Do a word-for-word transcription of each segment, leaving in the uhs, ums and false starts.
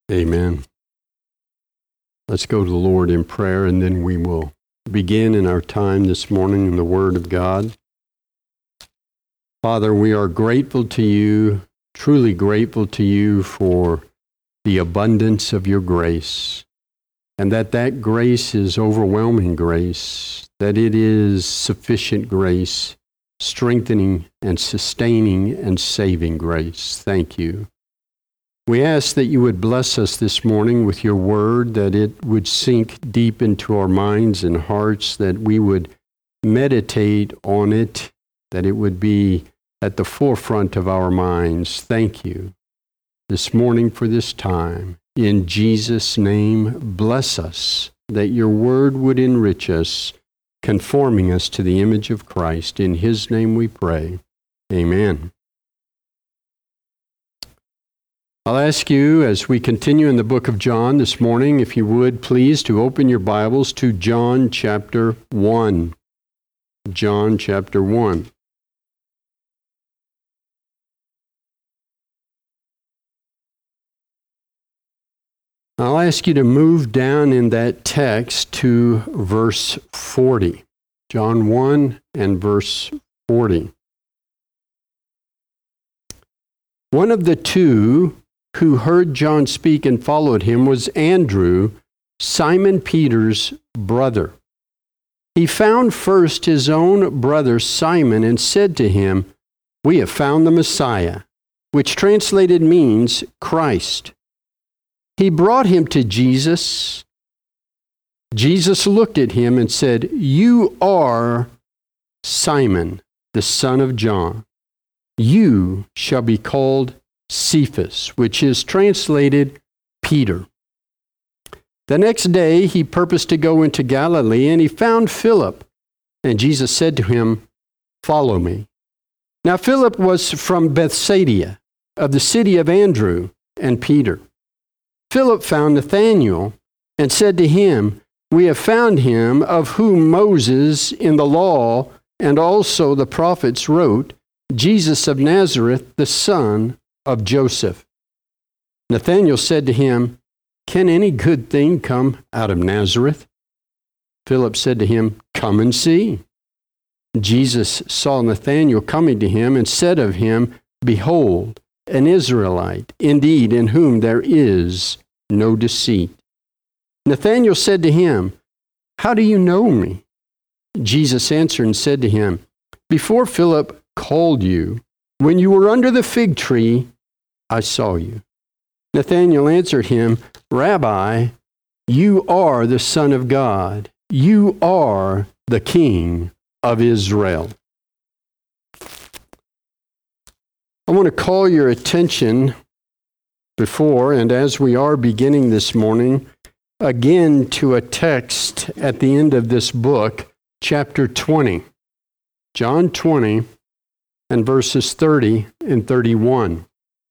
Amen. Let's go to the Lord in prayer, and then we will begin in our time this morning in the Word of God. Father, we are grateful to you, truly grateful to you for the abundance of your grace, and that that grace is overwhelming grace, that it is sufficient grace, strengthening and sustaining and saving grace. Thank you. We ask that you would bless us this morning with your word, that it would sink deep into our minds and hearts, that we would meditate on it, that it would be at the forefront of our minds. Thank you this morning for this time. In Jesus' name, bless us, that your word would enrich us, conforming us to the image of Christ. In his name we pray. Amen. I'll ask you, as we continue in the book of John this morning, if you would please to open your Bibles to John chapter one. John chapter one. I'll ask you to move down in that text to verse forty. John one and verse forty. One of the two who heard John speak and followed him was Andrew, Simon Peter's brother. He found first his own brother Simon and said to him, "We have found the Messiah," which translated means Christ. He brought him to Jesus. Jesus looked at him and said, "You are Simon, the son of John. You shall be called Cephas," which is translated Peter. The next day he purposed to go into Galilee, and he found Philip. And Jesus said to him, "Follow me." Now Philip was from Bethsaida, of the city of Andrew and Peter. Philip found Nathanael and said to him, "We have found him of whom Moses in the law and also the prophets wrote, Jesus of Nazareth, the son of Joseph." Nathanael said to him, "Can any good thing come out of Nazareth?" Philip said to him, "Come and see." Jesus saw Nathanael coming to him and said of him, "Behold, an Israelite, indeed, in whom there is no deceit." Nathanael said to him, "How do you know me?" Jesus answered and said to him, "Before Philip called you, when you were under the fig tree, I saw you." Nathanael answered him, "Rabbi, you are the Son of God. You are the King of Israel." I want to call your attention before and as we are beginning this morning, again to a text at the end of this book, chapter twenty. John twenty and verses thirty and thirty-one.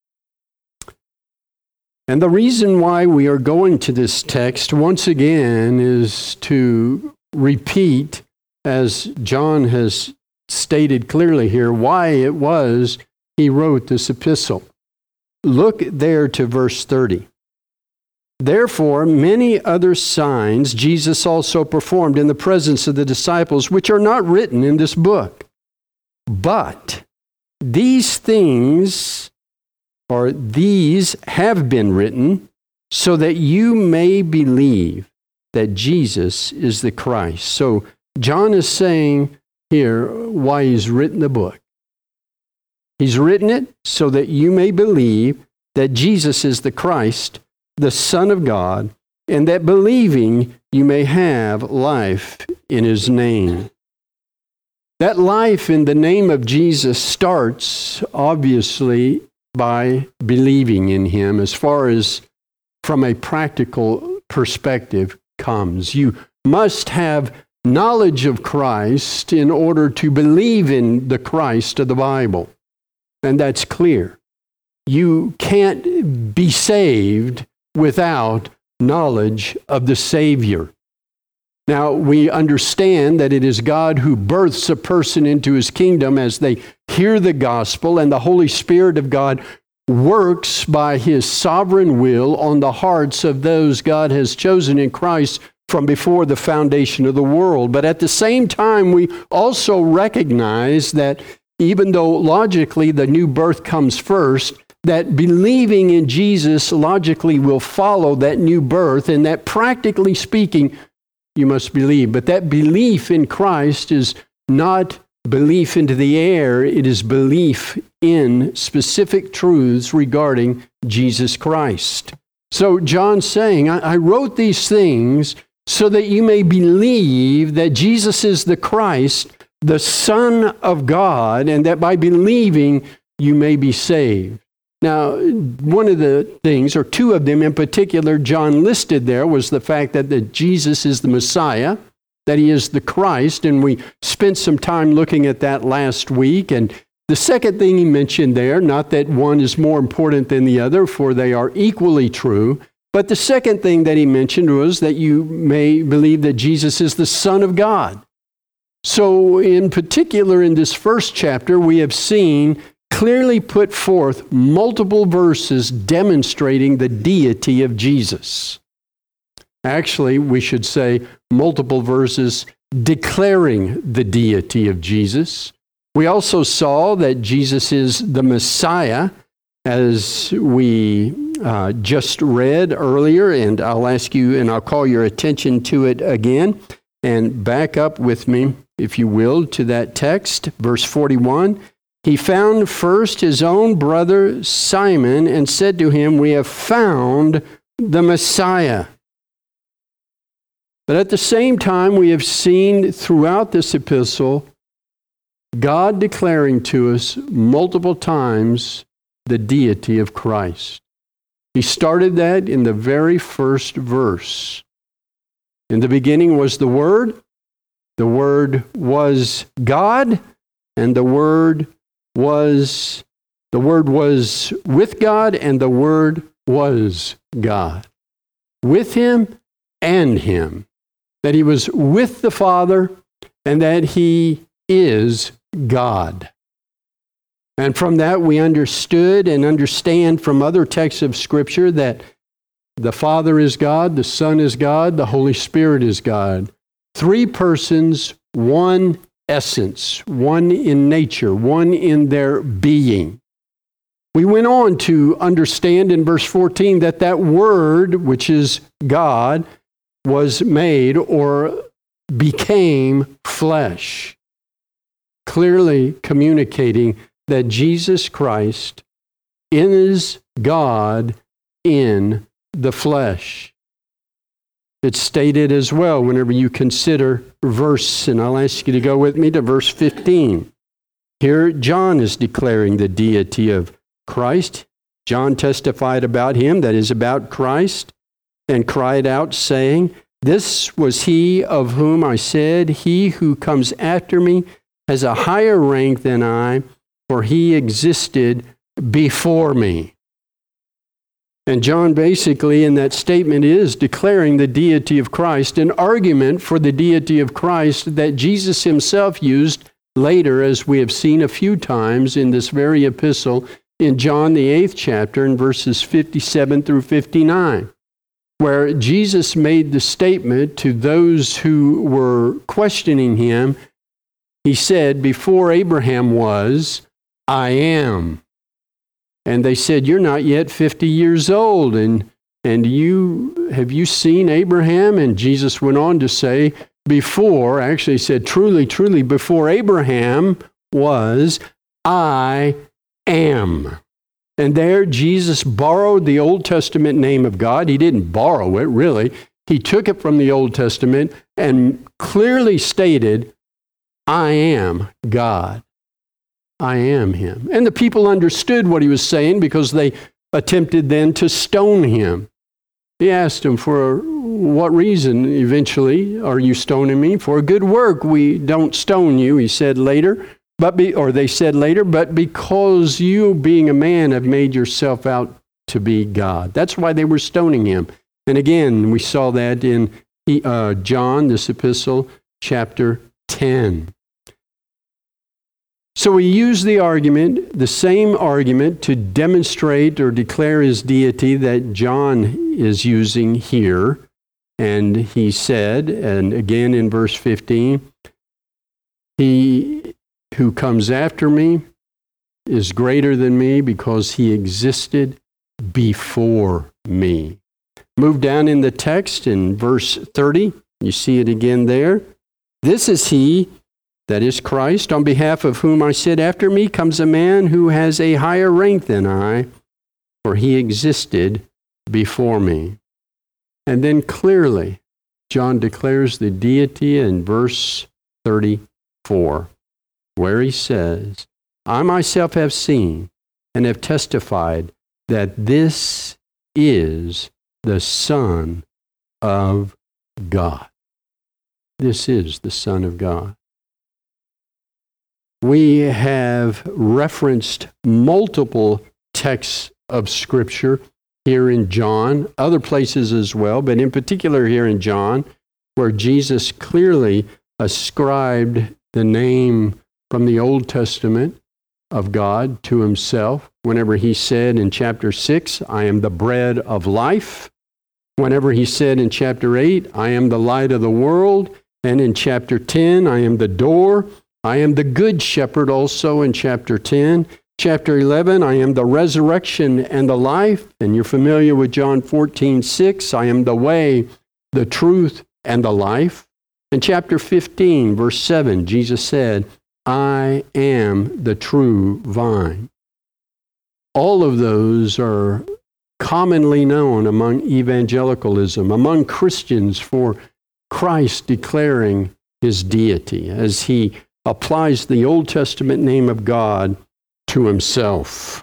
And the reason why we are going to this text once again is to repeat, as John has stated clearly here, why it was he wrote this epistle. Look there to verse thirty. "Therefore, many other signs Jesus also performed in the presence of the disciples, which are not written in this book. But these things, or these have been written, so that you may believe that Jesus is the Christ." So John is saying here why he's written the book. He's written it so that you may believe that Jesus is the Christ, the Son of God, and that believing you may have life in his name. That life in the name of Jesus starts, obviously, by believing in him, as far as from a practical perspective comes. You must have knowledge of Christ in order to believe in the Christ of the Bible. And that's clear. You can't be saved without knowledge of the Savior. Now, we understand that it is God who births a person into his kingdom as they hear the gospel, and the Holy Spirit of God works by his sovereign will on the hearts of those God has chosen in Christ from before the foundation of the world. But at the same time, we also recognize that even though logically the new birth comes first, that believing in Jesus logically will follow that new birth, and that practically speaking, you must believe. But that belief in Christ is not belief into the air, it is belief in specific truths regarding Jesus Christ. So John's saying, I, I wrote these things so that you may believe that Jesus is the Christ, the Son of God, and that by believing you may be saved. Now, one of the things, or two of them in particular, John listed there was the fact that the Jesus is the Messiah, that he is the Christ, and we spent some time looking at that last week. And the second thing he mentioned there, not that one is more important than the other, for they are equally true, but the second thing that he mentioned was that you may believe that Jesus is the Son of God. So in particular, in this first chapter, we have seen clearly put forth multiple verses demonstrating the deity of Jesus. Actually, we should say multiple verses declaring the deity of Jesus. We also saw that Jesus is the Messiah, as we uh, just read earlier, and I'll ask you, and I'll call your attention to it again, and back up with me, if you will, to that text, verse forty-one. He found first his own brother Simon and said to him, "We have found the Messiah." But at the same time, we have seen throughout this epistle, God declaring to us multiple times the deity of Christ. He started that in the very first verse. In the beginning was the Word, the Word was God, and the Word was, the Word was with God, and the Word was God. With Him and Him. That He was with the Father, and that He is God. And from that we understood and understand from other texts of Scripture that the Father is God, the Son is God, the Holy Spirit is God. Three persons, one essence, one in nature, one in their being. We went on to understand in verse fourteen that that Word, which is God, was made or became flesh, clearly communicating that Jesus Christ is God in the flesh. It's stated as well whenever you consider verse, and I'll ask you to go with me to verse fifteen. Here John is declaring the deity of Christ. John testified about him, that is about Christ, and cried out, saying, "This was he of whom I said, he who comes after me has a higher rank than I, for he existed before me." And John basically in that statement is declaring the deity of Christ, an argument for the deity of Christ that Jesus himself used later, as we have seen a few times in this very epistle in John the eighth chapter in verses fifty-seven through fifty-nine. Where Jesus made the statement to those who were questioning him. He said, "Before Abraham was, I am." And they said, "You're not yet fifty years old, and, and you have you seen Abraham?" And Jesus went on to say, before, actually he said, truly, truly, before Abraham was, I am. And there Jesus borrowed the Old Testament name of God. He didn't borrow it, really. He took it from the Old Testament and clearly stated, I am God. I am Him. And the people understood what he was saying because they attempted then to stone him. He asked him, "For what reason, eventually, are you stoning me? For a good work we don't stone you," he said later. But be, or they said later, "but because you, being a man, have made yourself out to be God." That's why they were stoning him. And again, we saw that in uh, John, this epistle, chapter ten. So he used the argument, the same argument, to demonstrate or declare his deity that John is using here. And he said, and again in verse fifteen, he who comes after me is greater than me because he existed before me. Move down in the text in verse thirty. You see it again there. This is he, that is Christ, on behalf of whom I said, after me comes a man who has a higher rank than I, for he existed before me. And then clearly, John declares the deity in verse thirty-four, where he says, I myself have seen and have testified that this is the Son of God. This is the Son of God. We have referenced multiple texts of Scripture here in John, other places as well, but in particular here in John, where Jesus clearly ascribed the name from the Old Testament of God to himself. Whenever he said in chapter six, I am the bread of life. Whenever he said in chapter eight, I am the light of the world. And in chapter ten, I am the door. I am the good shepherd also in chapter ten. Chapter eleven, I am the resurrection and the life. And you're familiar with John fourteen six, I am the way, the truth, and the life. In chapter fifteen, verse seven, Jesus said, I am the true vine. All of those are commonly known among evangelicalism, among Christians, for Christ declaring his deity as he applies the Old Testament name of God to himself.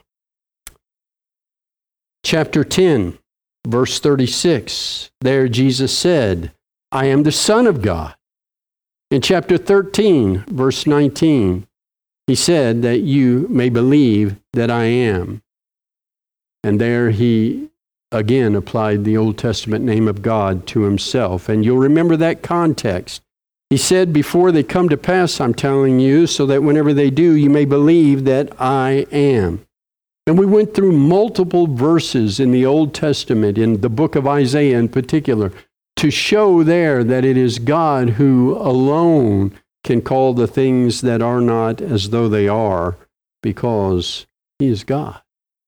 Chapter ten, verse thirty-six, there Jesus said, I am the Son of God. In chapter thirteen, verse nineteen, he said that you may believe that I am. And there he again applied the Old Testament name of God to himself. And you'll remember that context. He said, before they come to pass, I'm telling you, so that whenever they do, you may believe that I am. And we went through multiple verses in the Old Testament, in the book of Isaiah in particular, to show there that it is God who alone can call the things that are not as though they are, because he is God.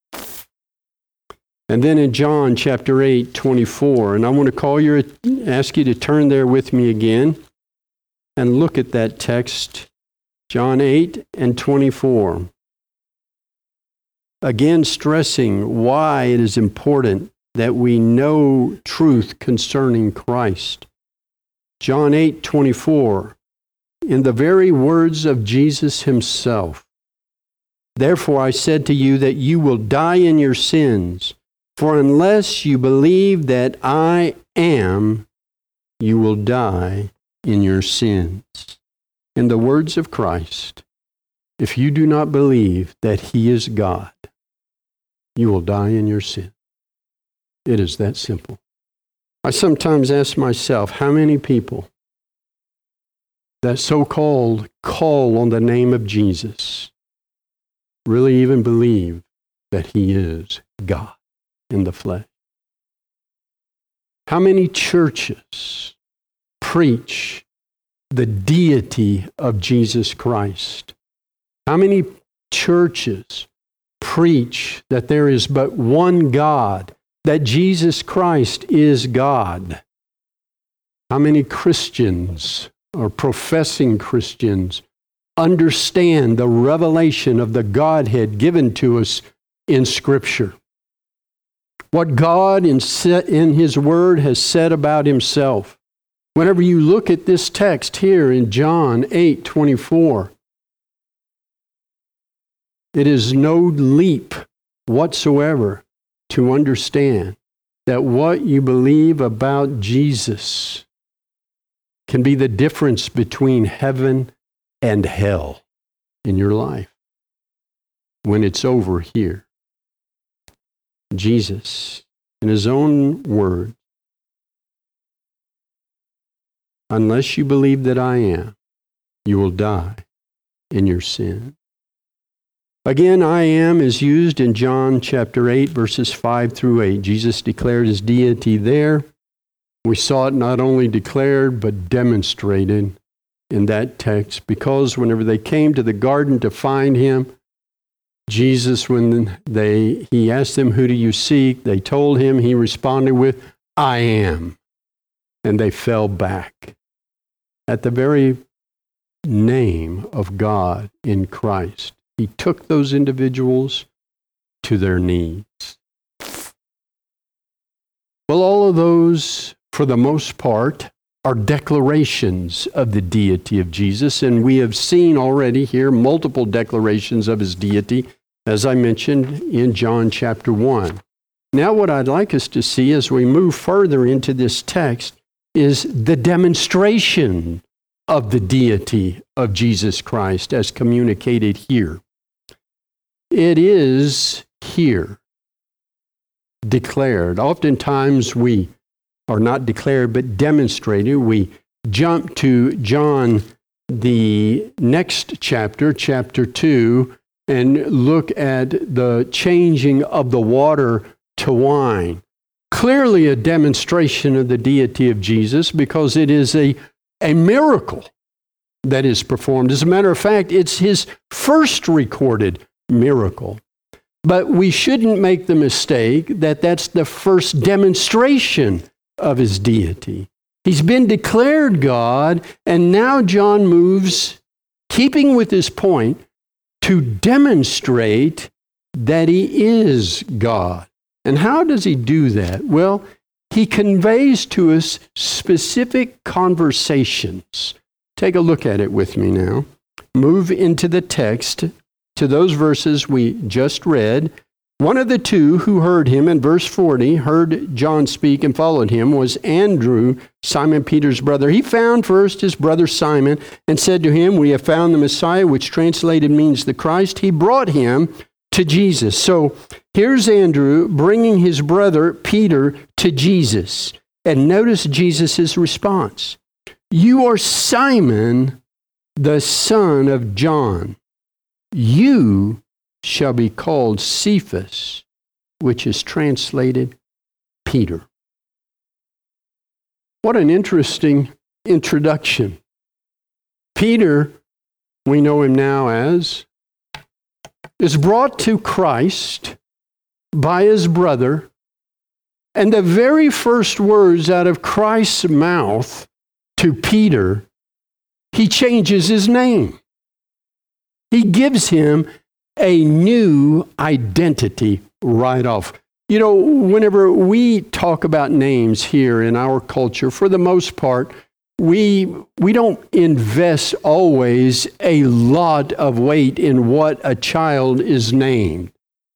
And then in John chapter eight, twenty-four, and I want to call your, ask you to turn there with me again and look at that text, John eight and twenty-four. Again, stressing why it is important that we know truth concerning Christ. John eight, twenty-four, in the very words of Jesus himself, therefore I said to you that you will die in your sins, for unless you believe that I am, you will die in your sins. In the words of Christ, if you do not believe that he is God, you will die in your sin. It is that simple. I sometimes ask myself, how many people that so-called call on the name of Jesus really even believe that he is God in the flesh? How many churches preach the deity of Jesus Christ? How many churches preach that there is but one God, that Jesus Christ is God? How many Christians or professing Christians understand the revelation of the Godhead given to us in Scripture? What God in, in his Word has said about himself. Whenever you look at this text here in John eight twenty-four, it is no leap whatsoever to understand that what you believe about Jesus can be the difference between heaven and hell in your life when it's over here. Jesus, in his own word, unless you believe that I am, you will die in your sin. Again, I am is used in John chapter eight, verses five through eight. Jesus declared his deity there. We saw it not only declared, but demonstrated in that text, because whenever they came to the garden to find him, Jesus, when they he asked them, "Who do you seek?" They told him. He responded with, "I am." And they fell back at the very name of God in Christ. He took those individuals to their knees. Well, all of those, for the most part, are declarations of the deity of Jesus, and we have seen already here multiple declarations of his deity, as I mentioned in John chapter one. Now what I'd like us to see as we move further into this text is the demonstration of the deity of Jesus Christ as communicated here. It is here declared. Oftentimes we are not declared, but demonstrated. We jump to John, the next chapter, chapter two, and look at the changing of the water to wine. Clearly a demonstration of the deity of Jesus, because it is a, a miracle that is performed. As a matter of fact, it's his first recorded miracle. But we shouldn't make the mistake that that's the first demonstration of his deity. He's been declared God, and now John moves, keeping with his point, to demonstrate that he is God. And how does he do that? Well, he conveys to us specific conversations. Take a look at it with me now. Move into the text to those verses we just read. One of the two who heard him, in verse forty, heard John speak and followed him, was Andrew, Simon Peter's brother. He found first his brother Simon and said to him, "We have found the Messiah," which translated means the Christ. He brought him to Jesus. So here's Andrew bringing his brother Peter to Jesus. And notice Jesus' response. "You are Simon, the son of John. You shall be called Cephas," which is translated Peter. What an interesting introduction. Peter, we know him now as, is brought to Christ by his brother, and the very first words out of Christ's mouth to Peter, he changes his name. He gives him a new identity right off. You know, whenever we talk about names here in our culture, for the most part, we we don't invest always a lot of weight in what a child is named.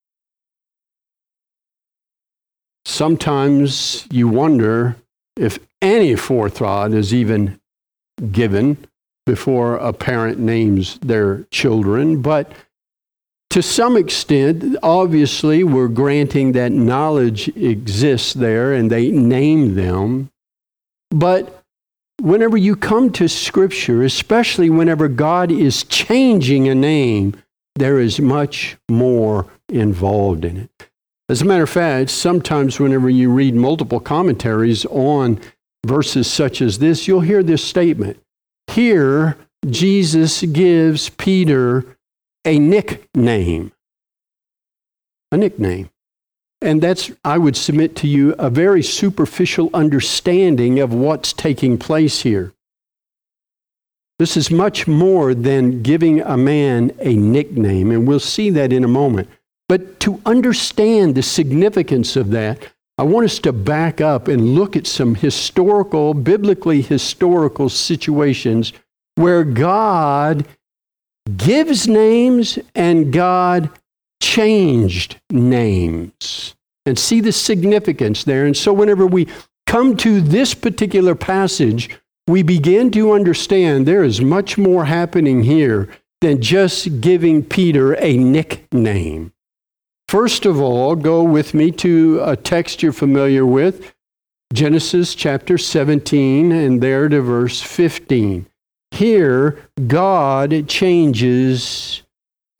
Sometimes you wonder if any forethought is even given before a parent names their children, but to some extent, obviously, we're granting that knowledge exists there and they name them. But whenever you come to Scripture, especially whenever God is changing a name, there is much more involved in it. As a matter of fact, sometimes whenever you read multiple commentaries on verses such as this, you'll hear this statement. Here, Jesus gives Peter a nickname. A nickname. And that's, I would submit to you, a very superficial understanding of what's taking place here. This is much more than giving a man a nickname, and we'll see that in a moment. But to understand the significance of that, I want us to back up and look at some historical, biblically historical situations where God gives names and God changed names, and see the significance there. And so whenever we come to this particular passage, we begin to understand there is much more happening here than just giving Peter a nickname. First of all, go with me to a text you're familiar with, Genesis chapter seventeen, and there to verse fifteen. Here, God changes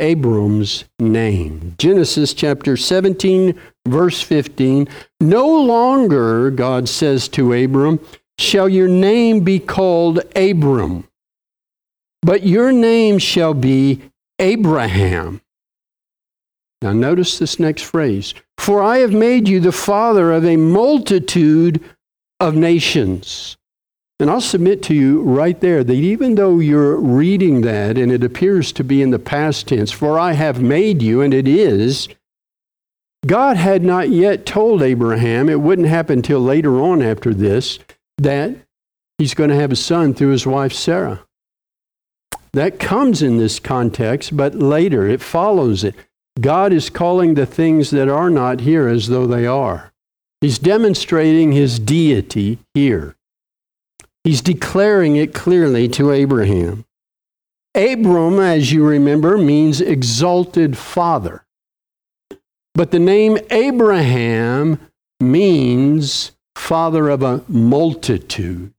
Abram's name. Genesis chapter seventeen, verse fifteen. No longer, God says to Abram, shall your name be called Abram, but your name shall be Abraham. Now notice this next phrase. For I have made you the father of a multitude of nations. And I'll submit to you right there that even though you're reading that and it appears to be in the past tense, for I have made you, and it is, God had not yet told Abraham, it wouldn't happen until later on after this, that he's going to have a son through his wife Sarah. That comes in this context, but later it follows it. God is calling the things that are not here as though they are. He's demonstrating his deity here. He's declaring it clearly to Abraham. Abram, as you remember, means exalted father. But the name Abraham means father of a multitude.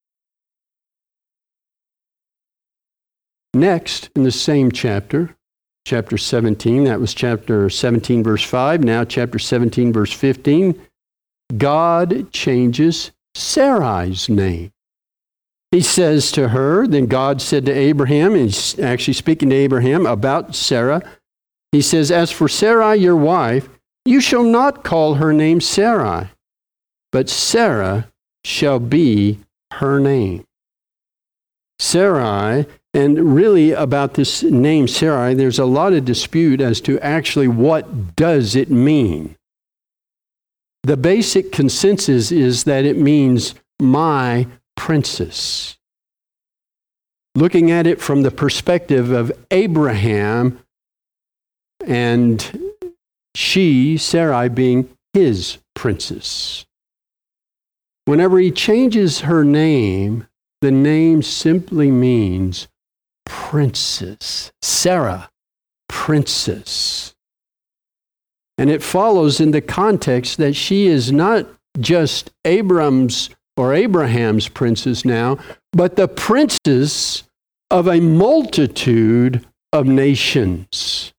Next, in the same chapter, chapter seventeen, that was chapter seventeen, verse five, now chapter seventeen, verse fifteen, God changes Sarai's name. He says to her, then God said to Abraham, and he's actually speaking to Abraham about Sarah, he says, as for Sarai, your wife, you shall not call her name Sarai, but Sarah shall be her name. Sarai, and really about this name Sarai, there's a lot of dispute as to actually what does it mean. The basic consensus is that it means my princess. Looking at it from the perspective of Abraham and she, Sarai, being his princess. Whenever he changes her name, the name simply means princess. Sarah, princess. And it follows in the context that she is not just Abram's or Abraham's princess now, but the princess of a multitude of nations.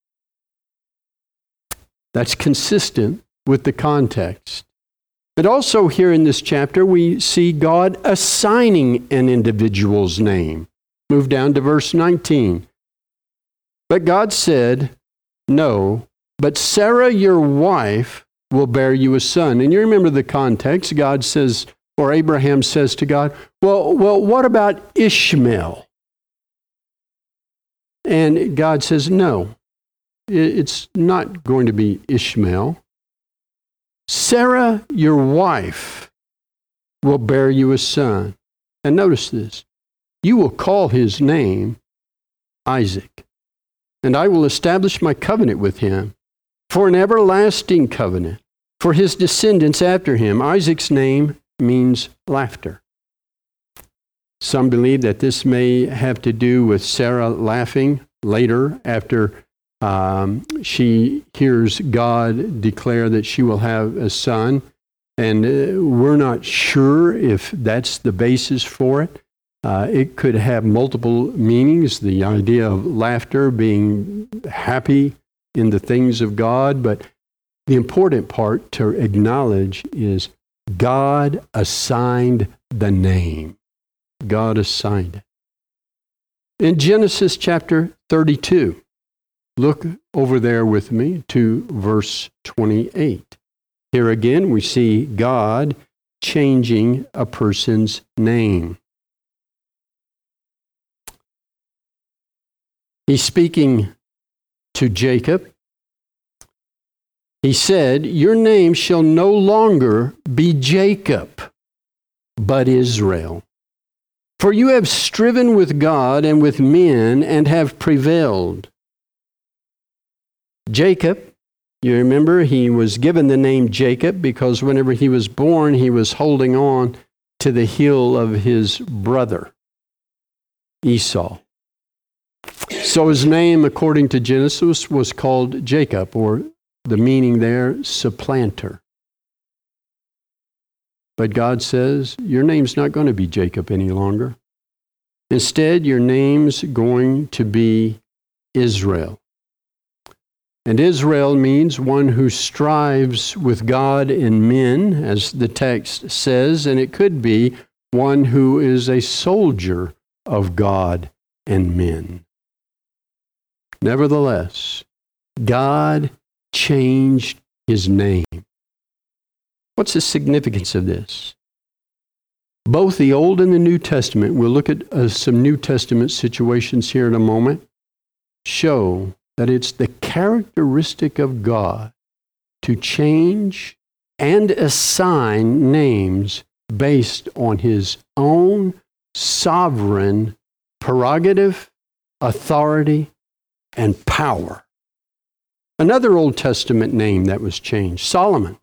That's consistent with the context. But also here in this chapter, we see God assigning an individual's name. Move down to verse nineteen. But God said, no, but Sarah, your wife, will bear you a son. And you remember the context. God says, or Abraham says to God, well, well, what about Ishmael? And God says, no, it's not going to be Ishmael. Sarah, your wife, will bear you a son. And notice this, you will call his name Isaac, and I will establish my covenant with him for an everlasting covenant for his descendants after him. Isaac's name means laughter. Some believe that this may have to do with Sarah laughing later after um, she hears God declare that she will have a son. And uh, we're not sure if that's the basis for it. Uh, it could have multiple meanings, the idea of laughter being happy in the things of God. But the important part to acknowledge is God assigned the name. God assigned it. In Genesis chapter thirty-two, look over there with me to verse twenty-eight. Here again, we see God changing a person's name. He's speaking to Jacob. He said, your name shall no longer be Jacob, but Israel. For you have striven with God and with men and have prevailed. Jacob, you remember, he was given the name Jacob because whenever he was born, he was holding on to the heel of his brother, Esau. So his name, according to Genesis, was called Jacob, or the meaning there, supplanter. But God says, your name's not going to be Jacob any longer. Instead, your name's going to be Israel. And Israel means one who strives with God and men, as the text says, and it could be one who is a soldier of God and men. Nevertheless, God changed his name. What's the significance of this? Both the Old and the New Testament, we'll look at uh, some New Testament situations here in a moment, show that it's the characteristic of God to change and assign names based on his own sovereign prerogative, authority, and power. Another Old Testament name that was changed, Solomon.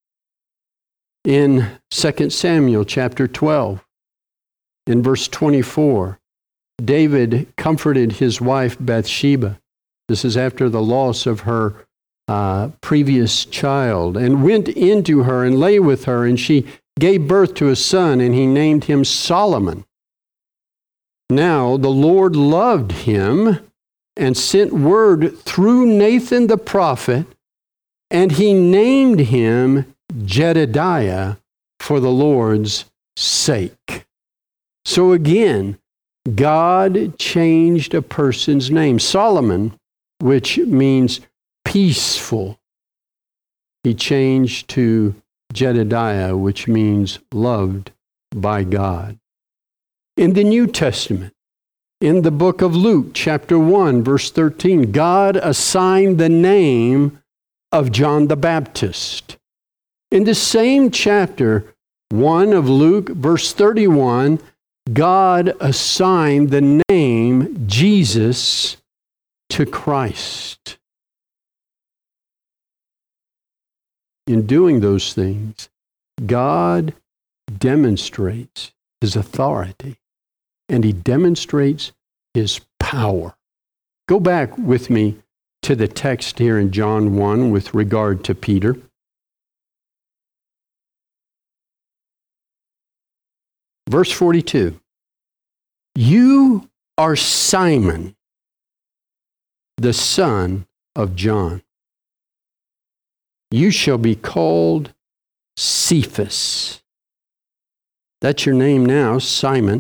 In Second Samuel chapter twelve, in verse twenty-four, David comforted his wife Bathsheba. This is after the loss of her uh, previous child, and went into her and lay with her, and she gave birth to a son, and he named him Solomon. Now the Lord loved him and sent word through Nathan the prophet, and he named him Jedediah for the Lord's sake. So again, God changed a person's name. Solomon, which means peaceful, he changed to Jedediah, which means loved by God. In the New Testament, in the book of Luke, chapter one, verse thirteen, God assigned the name of John the Baptist. In the same chapter one of Luke, verse thirty-one, God assigned the name Jesus to Christ. In doing those things, God demonstrates his authority, and he demonstrates his power. Go back with me to the text here in John one with regard to Peter. Verse forty-two, you are Simon, the son of John. You shall be called Cephas. That's your name now, Simon.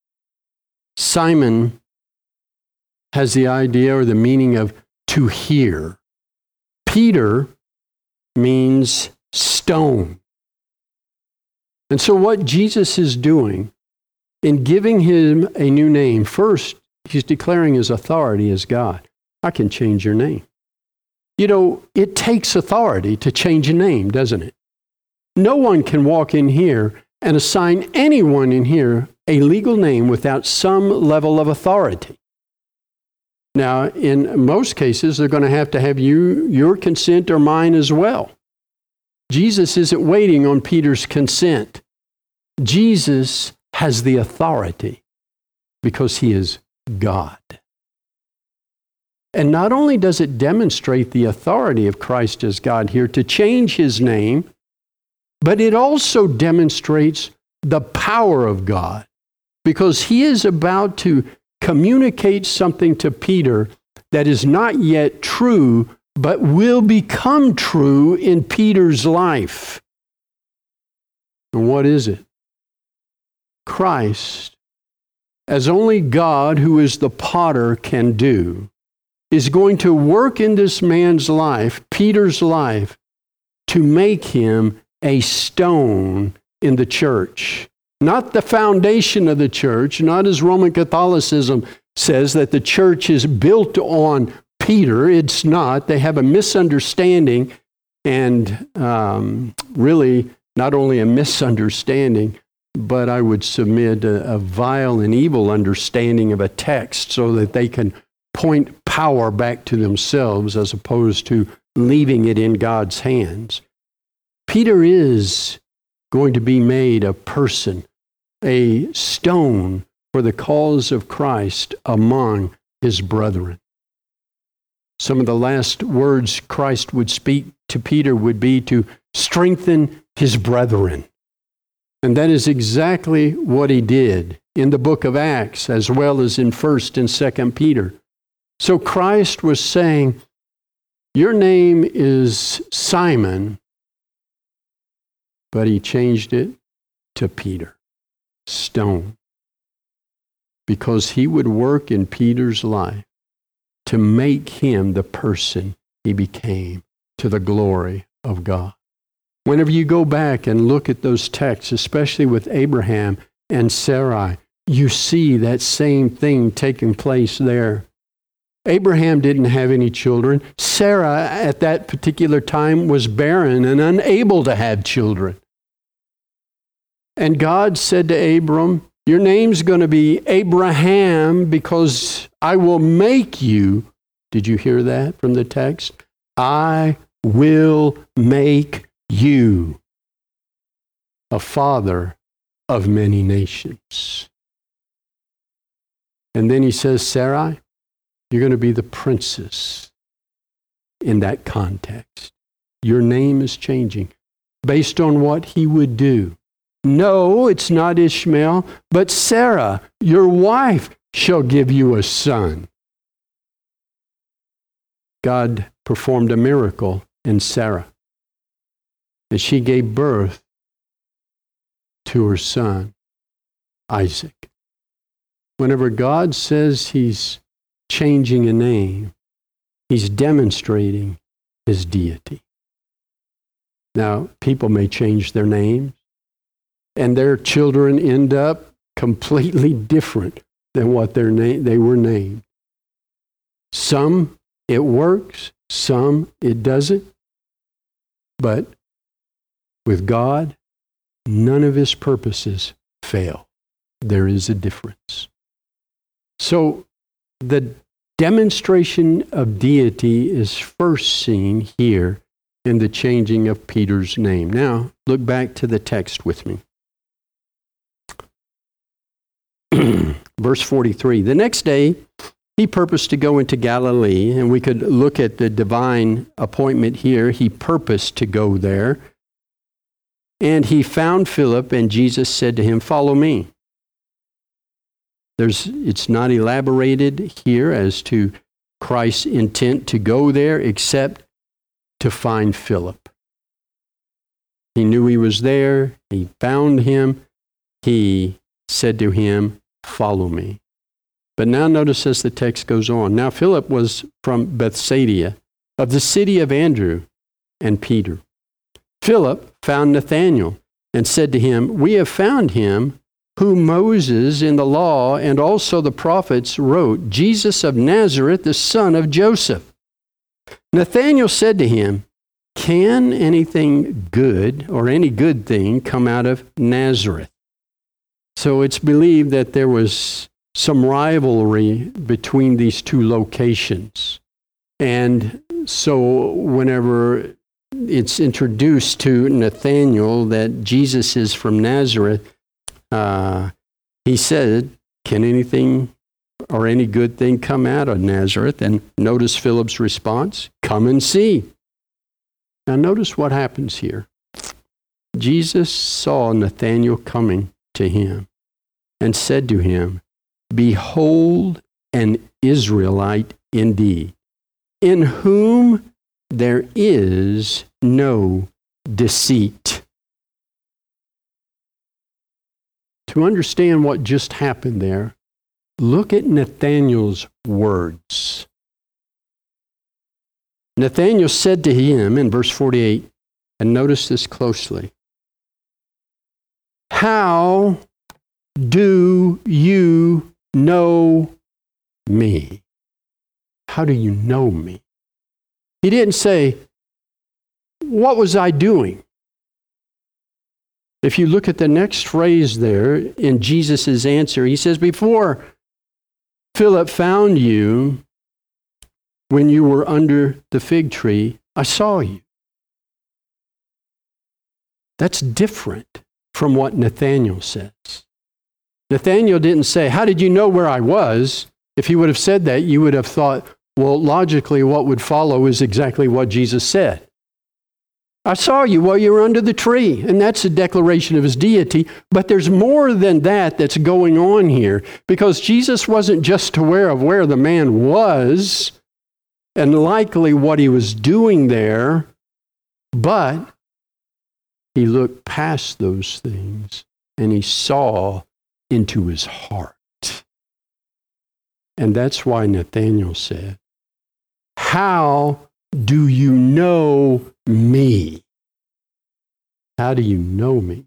Simon has the idea or the meaning of to hear. Peter means stone. And so what Jesus is doing in giving him a new name, first, he's declaring his authority as God. I can change your name. You know, it takes authority to change a name, doesn't it? No one can walk in here and assign anyone in here a legal name without some level of authority. Now, in most cases, they're going to have to have you, your consent or mine as well. Jesus isn't waiting on Peter's consent. Jesus has the authority because he is God. And not only does it demonstrate the authority of Christ as God here to change his name, but it also demonstrates the power of God, because he is about to communicate something to Peter that is not yet true, but will become true in Peter's life. And what is it? Christ, as only God, who is the potter, can do, is going to work in this man's life, Peter's life, to make him a stone in the church. Not the foundation of the church, not as Roman Catholicism says that the church is built on Peter. It's not. They have a misunderstanding, and um, really not only a misunderstanding, but I would submit a, a vile and evil understanding of a text so that they can point power back to themselves as opposed to leaving it in God's hands. Peter is going to be made a person, a stone for the cause of Christ among his brethren. Some of the last words Christ would speak to Peter would be to strengthen his brethren. And that is exactly what he did in the book of Acts, as well as in First and Second Peter. So Christ was saying, your name is Simon, but he changed it to Peter, stone, because he would work in Peter's life to make him the person he became to the glory of God. Whenever you go back and look at those texts, especially with Abraham and Sarai, you see that same thing taking place there. Abraham didn't have any children. Sarah at that particular time was barren and unable to have children. And God said to Abram, your name's going to be Abraham because I will make you, did you hear that from the text? I will make you a father of many nations. And then he says, Sarai, you're going to be the princess in that context. Your name is changing based on what he would do. No, it's not Ishmael, but Sarah, your wife, shall give you a son. God performed a miracle in Sarah, and she gave birth to her son, Isaac. Whenever God says he's changing a name, he's demonstrating his deity. Now, people may change their names, and their children end up completely different than what their na- they were named. Some, it works. Some, it doesn't. But with God, none of his purposes fail. There is a difference. So the demonstration of deity is first seen here in the changing of Peter's name. Now, look back to the text with me. Verse forty-three, the next day he purposed to go into Galilee, and we could look at the divine appointment here. He purposed to go there. And he found Philip, and Jesus said to him, follow me. There's, it's not elaborated here as to Christ's intent to go there, except to find Philip. He knew he was there. He found him. He said to him, follow me. But now notice as the text goes on. Now Philip was from Bethsaida, of the city of Andrew and Peter. Philip found Nathanael and said to him, we have found him whom Moses in the law and also the prophets wrote, Jesus of Nazareth, the son of Joseph. Nathanael said to him, can anything good or any good thing come out of Nazareth? So it's believed that there was some rivalry between these two locations. And so whenever it's introduced to Nathanael that Jesus is from Nazareth, uh, he said, can anything or any good thing come out of Nazareth? And notice Philip's response, come and see. Now notice what happens here. Jesus saw Nathanael coming to him and said to him, behold, an Israelite indeed, in whom there is no deceit. To understand what just happened there, look at Nathanael's words. Nathanael said to him in verse forty-eight, and notice this closely, how do you know me? How do you know me? He didn't say, what was I doing? If you look at the next phrase there in Jesus' answer, he says, before Philip found you, when you were under the fig tree, I saw you. That's different from what Nathanael says. Nathanael didn't say, how did you know where I was? If he would have said that, you would have thought, well, logically, what would follow is exactly what Jesus said. I saw you while you were under the tree, and that's a declaration of his deity. But there's more than that that's going on here, because Jesus wasn't just aware of where the man was. and likely what he was doing there, but he looked past those things and he saw into his heart. And that's why Nathanael said, "How do you know me?" How do you know me?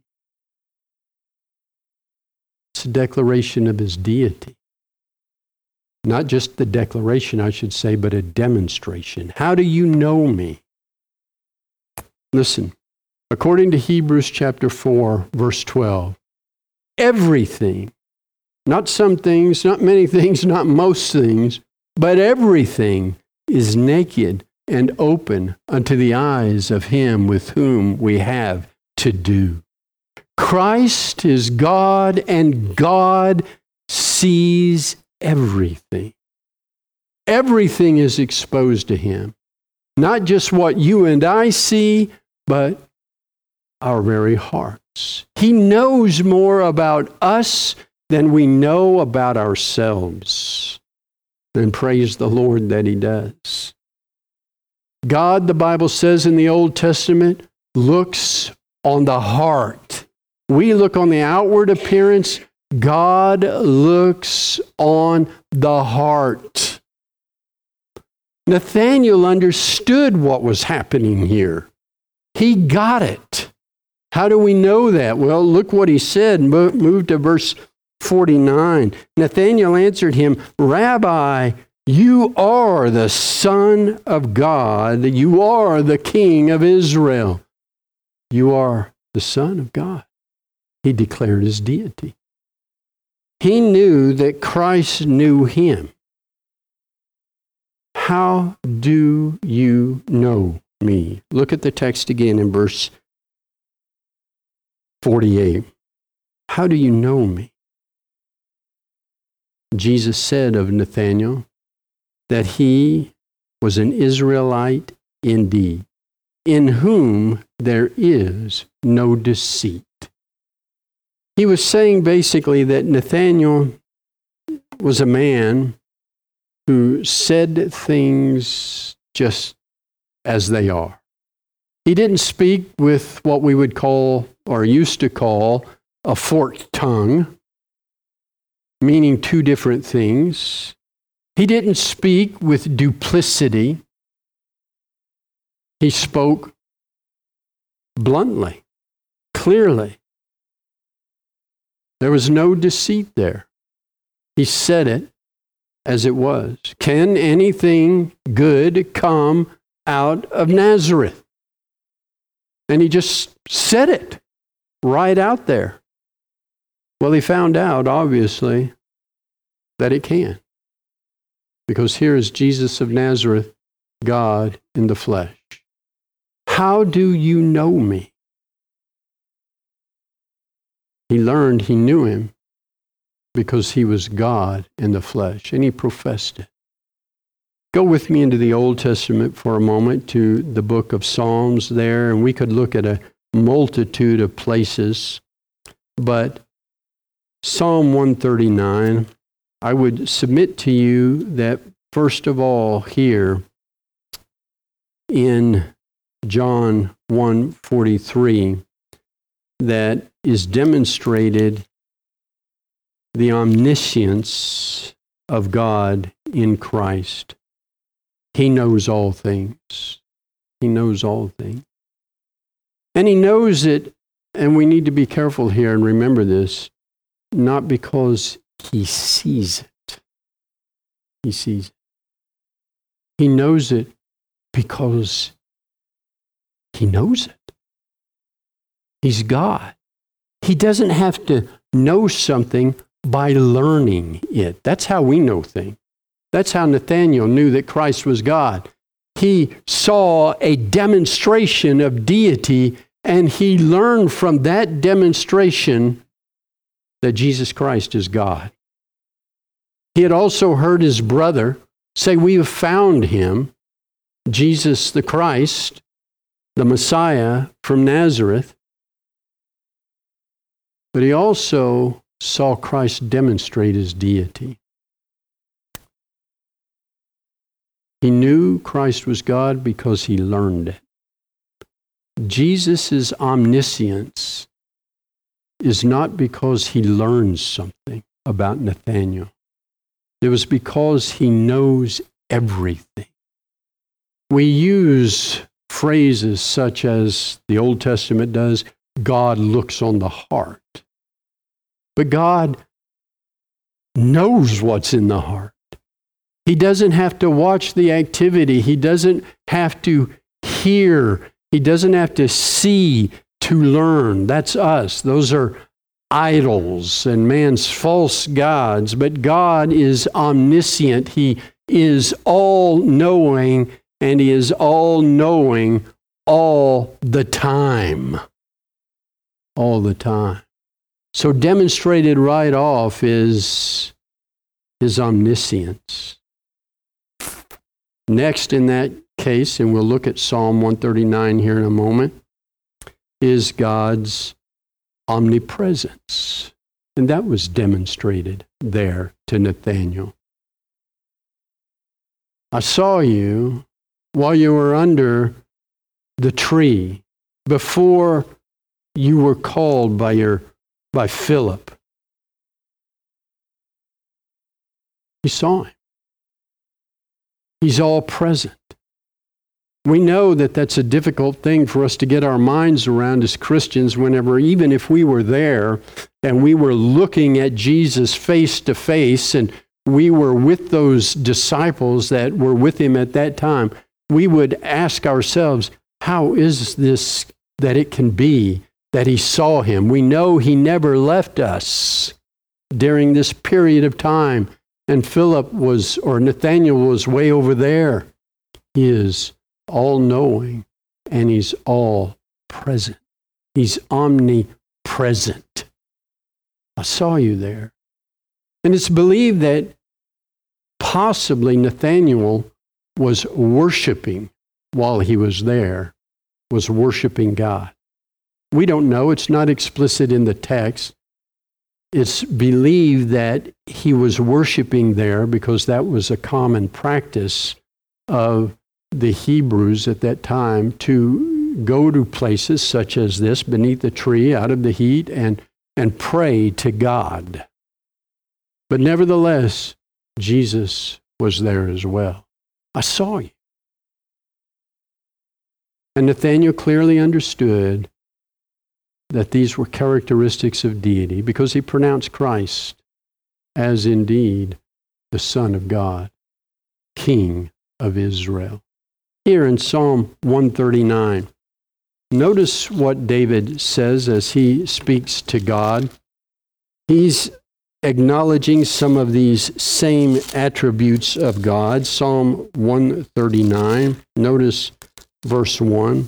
It's a declaration of his deity. Not just the declaration, I should say, but a demonstration. How do you know me? Listen, according to Hebrews chapter four, verse twelve, everything, not some things, not many things, not most things, but everything is naked and open unto the eyes of him with whom we have to do. Christ is God, and God sees everything. Everything is exposed to him. Not just what you and I see, but our very hearts. He knows more about us than we know about ourselves. And praise the Lord that he does. God, the Bible says in the Old Testament, looks on the heart. We look on the outward appearance. God looks on the heart. Nathanael understood what was happening here. He got it. How do we know that? Well, look what he said. Move to verse forty-nine. Nathanael answered him, "Rabbi, you are the Son of God. You are the King of Israel." You are the Son of God. He declared his deity. He knew that Christ knew him. How do you know me? Look at the text again in verse forty-eight. How do you know me? Jesus said of Nathanael that he was an Israelite indeed, in whom there is no deceit. He was saying basically that Nathanael was a man who said things just as they are. He didn't speak with what we would call, or used to call, a forked tongue, meaning two different things. He didn't speak with duplicity. He spoke bluntly, clearly. There was no deceit there. He said it as it was. Can anything good come out of Nazareth? And he just said it right out there. Well, he found out, obviously, that it can. Because here is Jesus of Nazareth, God in the flesh. How do you know me? He learned he knew him because he was God in the flesh, and he professed it. Go with me into the Old Testament for a moment to the book of Psalms there, and we could look at a multitude of places, but Psalm one thirty-nine, I would submit to you that first of all here in John one forty-three, that is demonstrated the omniscience of God in Christ. He knows all things. He knows all things. And he knows it, and we need to be careful here and remember this, not because he sees it. He sees it. He knows it because he knows it. He's God. He doesn't have to know something by learning it. That's how we know things. That's how Nathanael knew that Christ was God. He saw a demonstration of deity, and he learned from that demonstration that Jesus Christ is God. He had also heard his brother say, "We have found him, Jesus the Christ, the Messiah from Nazareth." But he also saw Christ demonstrate his deity. He knew Christ was God because he learned it. Jesus' omniscience is not because he learned something about Nathanael. It was because he knows everything. We use phrases such as the Old Testament does, God looks on the heart. But God knows what's in the heart. He doesn't have to watch the activity. He doesn't have to hear. He doesn't have to see to learn. That's us. Those are idols and man's false gods. But God is omniscient. He is all-knowing, and he is all-knowing all the time. All the time. So demonstrated right off is his omniscience. Next in that case, and we'll look at Psalm one thirty-nine here in a moment, is God's omnipresence. And that was demonstrated there to Nathanael. I saw you while you were under the tree before you were called by your by Philip. You saw him. He's all present. We know that that's a difficult thing for us to get our minds around as Christians whenever, even if we were there and we were looking at Jesus face to face and we were with those disciples that were with him at that time, we would ask ourselves, how is this that it can be that he saw him? We know he never left us during this period of time. And Philip was, or Nathanael was way over there. He is all-knowing, and he's all-present. He's omnipresent. I saw you there. And it's believed that possibly Nathanael was worshiping while he was there, was worshiping God. We don't know. It's not explicit in the text. It's believed that he was worshiping there because that was a common practice of the Hebrews at that time to go to places such as this, beneath the tree, out of the heat, and, and pray to God. But nevertheless, Jesus was there as well. I saw you. And Nathanael clearly understood that these were characteristics of deity because he pronounced Christ as indeed the Son of God, King of Israel. Here in Psalm one thirty-nine, notice what David says as he speaks to God. He's acknowledging some of these same attributes of God. Psalm one thirty-nine, notice verse one.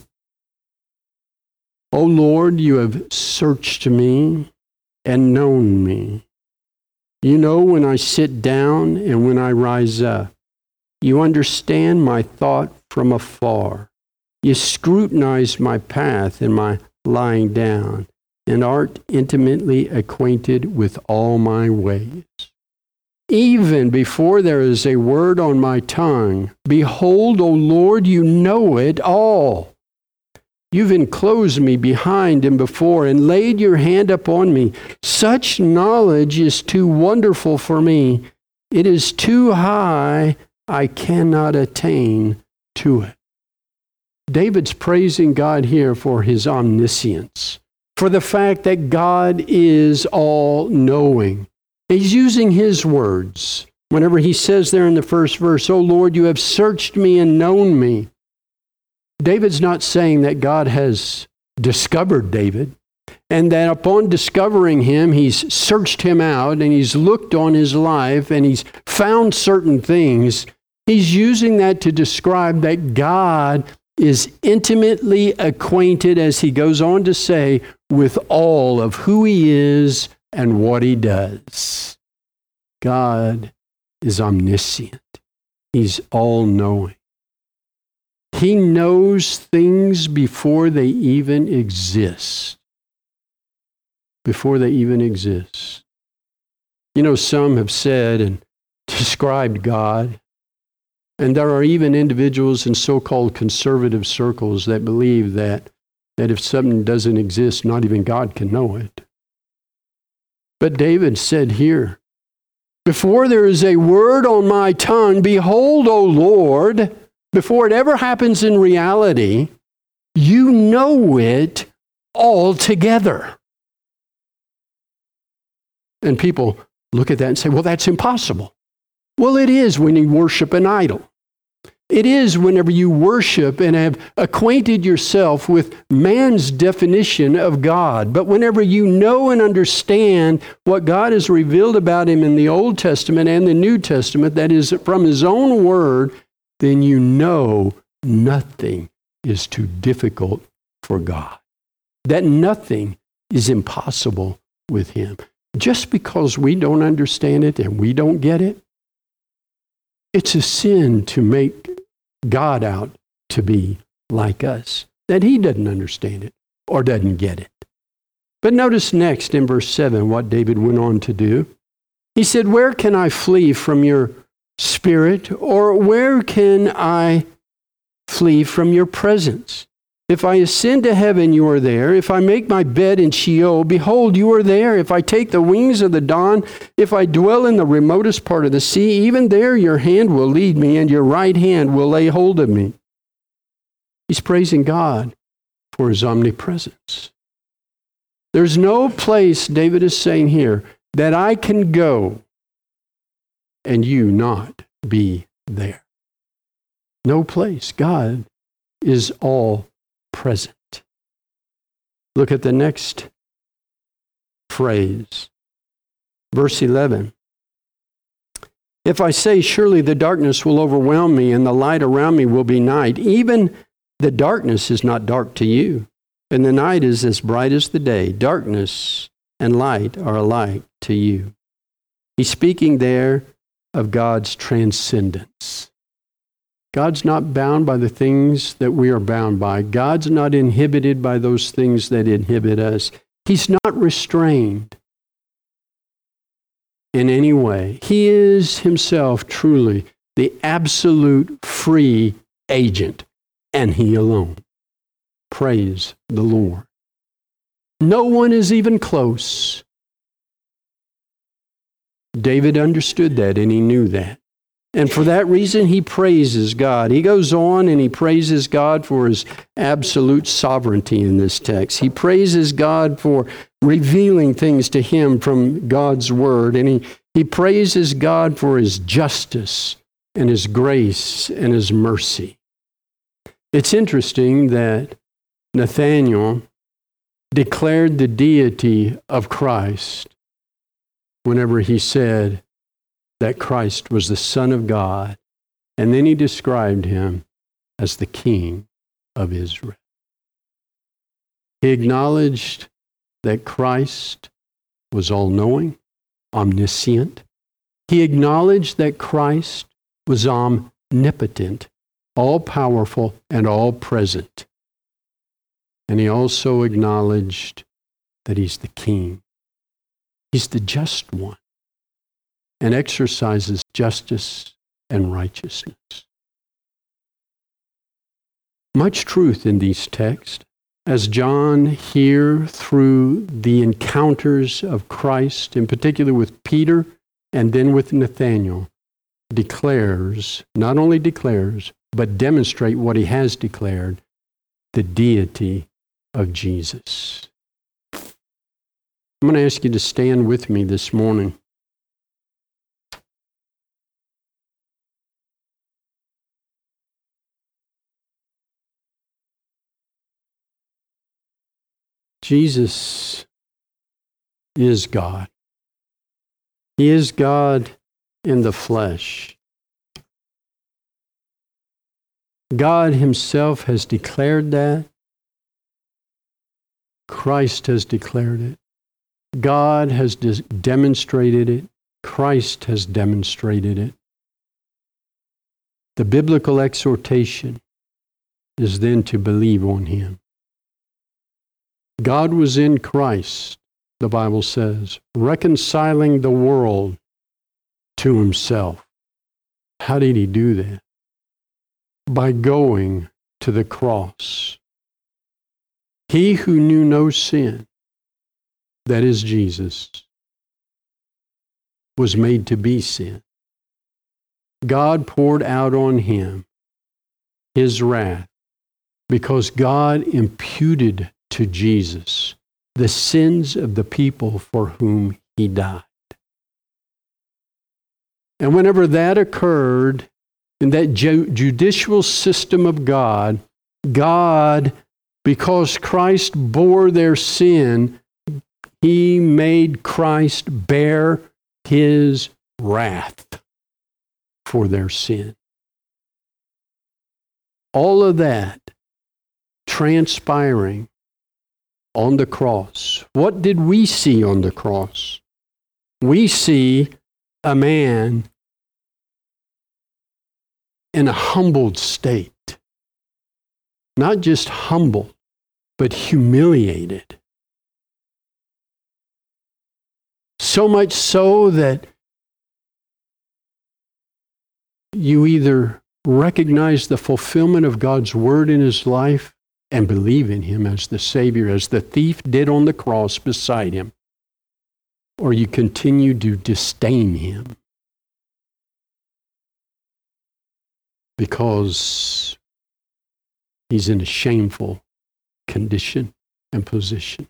O Lord, you have searched me and known me. You know when I sit down and when I rise up. You understand my thought from afar. You scrutinize my path and my lying down, and art intimately acquainted with all my ways. Even before there is a word on my tongue, behold, O Lord, you know it all. You've enclosed me behind and before and laid your hand upon me. Such knowledge is too wonderful for me. It is too high. I cannot attain to it. David's praising God here for his omniscience, for the fact that God is all-knowing. He's using his words. Whenever he says there in the first verse, O Lord, you have searched me and known me. David's not saying that God has discovered David and that upon discovering him, he's searched him out and he's looked on his life and he's found certain things. He's using that to describe that God is intimately acquainted, as he goes on to say, with all of who he is and what he does. God is omniscient. He's all-knowing. He knows things before they even exist. Before they even exist. You know, some have said and described God And there are even individuals in so-called conservative circles that believe that, that if something doesn't exist, not even God can know it. But David said here, before there is a word on my tongue, behold, O Lord, before it ever happens in reality, you know it altogether. And people look at that and say, well, that's impossible. Well, it is when you worship an idol. It is whenever you worship and have acquainted yourself with man's definition of God. But whenever you know and understand what God has revealed about him in the Old Testament and the New Testament, that is from his own word, then you know nothing is too difficult for God. That nothing is impossible with him. Just because we don't understand it and we don't get it, it's a sin to make God out to be like us, that he doesn't understand it or doesn't get it. But notice next in verse seven what David went on to do. He said, where can I flee from your spirit, or where can I flee from your presence? If I ascend to heaven, you are there. If I make my bed in Sheol, behold, you are there. If I take the wings of the dawn, if I dwell in the remotest part of the sea, even there your hand will lead me, and your right hand will lay hold of me. He's praising God for his omnipresence. There's no place, David is saying here, that I can go and you not be there. No place. God is all present. Look at the next phrase. Verse eleven. If I say, surely the darkness will overwhelm me and the light around me will be night, even the darkness is not dark to you, and the night is as bright as the day. Darkness and light are alike to you. He's speaking there of God's transcendence. God's not bound by the things that we are bound by. God's not inhibited by those things that inhibit us. He's not restrained in any way. He is himself truly the absolute free agent, and he alone. Praise the Lord. No one is even close. David understood that, and he knew that. And for that reason, he praises God. He goes on and he praises God for his absolute sovereignty in this text. He praises God for revealing things to him from God's word. And he, he praises God for his justice and his grace and his mercy. It's interesting that Nathanael declared the deity of Christ whenever he said that Christ was the Son of God, and then he described him as the King of Israel. He acknowledged that Christ was all-knowing, omniscient. He acknowledged that Christ was omnipotent, all-powerful, and all-present. And he also acknowledged that he's the King. He's the just one, and exercises justice and righteousness. Much truth in these texts, as John here through the encounters of Christ, in particular with Peter and then with Nathanael, declares, not only declares, but demonstrate what he has declared, the deity of Jesus. I'm going to ask you to stand with me this morning. Jesus is God. He is God in the flesh. God himself has declared that. Christ has declared it. God has dis- demonstrated it. Christ has demonstrated it. The biblical exhortation is then to believe on him. God was in Christ, the Bible says, reconciling the world to himself. How did he do that? by going to the cross. He who knew no sin, that is Jesus, was made to be sin. God poured out on him his wrath because God imputed to Jesus the sins of the people for whom he died. And whenever that occurred in that ju- judicial system of God, God, because Christ bore their sin, he made Christ bear his wrath for their sin. All of that transpiring on the cross. What did we see on the cross? We see a man in a humbled state. Not just humbled, but humiliated. So much so that you either recognize the fulfillment of God's word in his life and believe in him as the Savior, as the thief did on the cross beside him, or you continue to disdain him because he's in a shameful condition and position.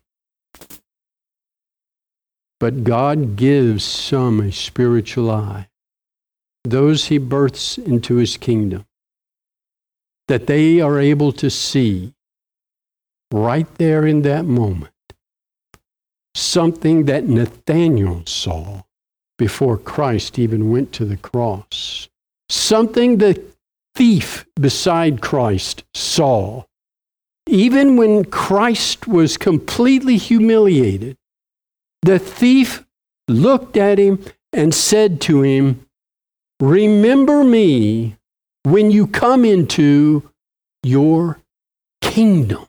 But God gives some a spiritual eye, those he births into his kingdom, that they are able to see right there in that moment something that Nathanael saw before Christ even went to the cross. Something the thief beside Christ saw. Even when Christ was completely humiliated, the thief looked at him and said to him, "Remember me when you come into your kingdom."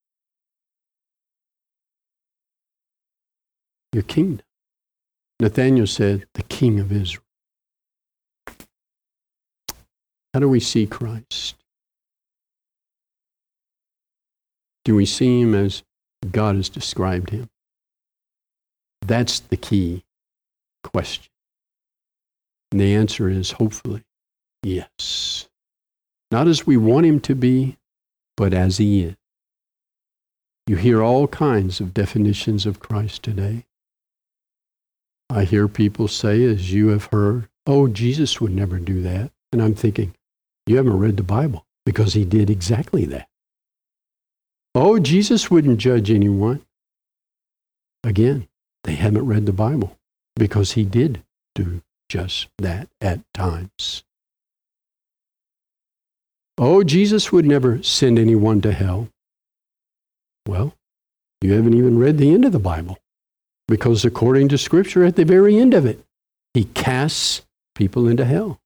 Your kingdom. Nathanael said, "The King of Israel." How do we see Christ? Do we see him as God has described him? That's the key question. And the answer is hopefully yes. Not as we want him to be, but as he is. You hear all kinds of definitions of Christ today. I hear people say, as you have heard, "Oh, Jesus would never do that." And I'm thinking, you haven't read the Bible, because he did exactly that. "Oh, Jesus wouldn't judge anyone." Again, they haven't read the Bible, because he did do just that at times. "Oh, Jesus would never send anyone to hell." Well, you haven't even read the end of the Bible, because according to Scripture, at the very end of it, he casts people into hell.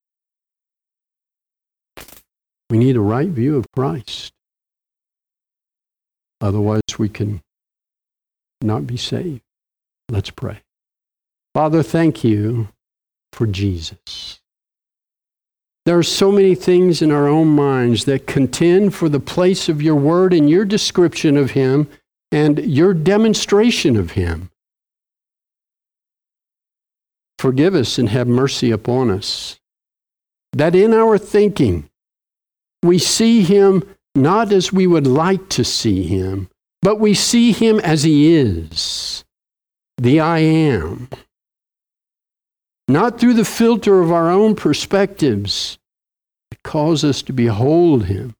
We need a right view of Christ. Otherwise, we can not be saved. Let's pray. Father, thank you for Jesus. There are so many things in our own minds that contend for the place of your word and your description of him and your demonstration of him. Forgive us and have mercy upon us, that in our thinking we see him not as we would like to see him, but we see him as he is, the I am. Not through the filter of our own perspectives, but cause us to behold him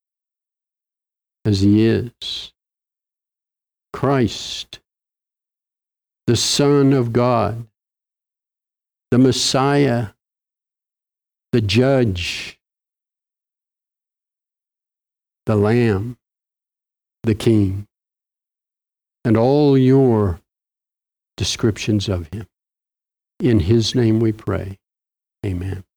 as he is. Christ, the Son of God, the Messiah, the Judge, the Lamb, the King, and all your descriptions of him. In his name we pray. Amen.